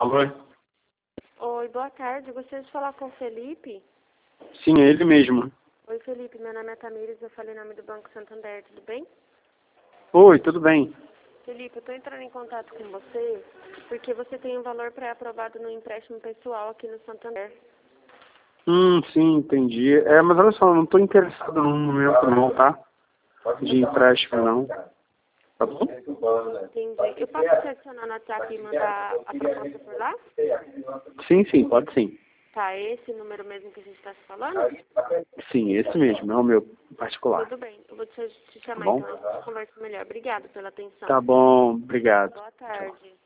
Alô? Oi, boa tarde. Gostaria de falar com o Felipe. Sim, é ele mesmo. Oi, Felipe. Meu nome é Tamires. Eu falei em nome do Banco Santander. Tudo bem? Oi, tudo bem? Felipe, eu estou entrando em contato com você porque você tem um valor pré-aprovado no empréstimo pessoal aqui no Santander. Sim, entendi. Mas olha só, eu não estou interessado no momento não, tá? De empréstimo não. Tá bom? Entendi. Eu posso te adicionar no WhatsApp e mandar a proposta por lá? Sim, pode sim. Tá, é esse número mesmo que a gente está se falando? Sim, esse mesmo, é o meu particular. Tudo bem. Eu vou te Tá chamar bom? então, a gente conversa melhor. Obrigada pela atenção. Tá bom, obrigado. Boa Tchau. tarde.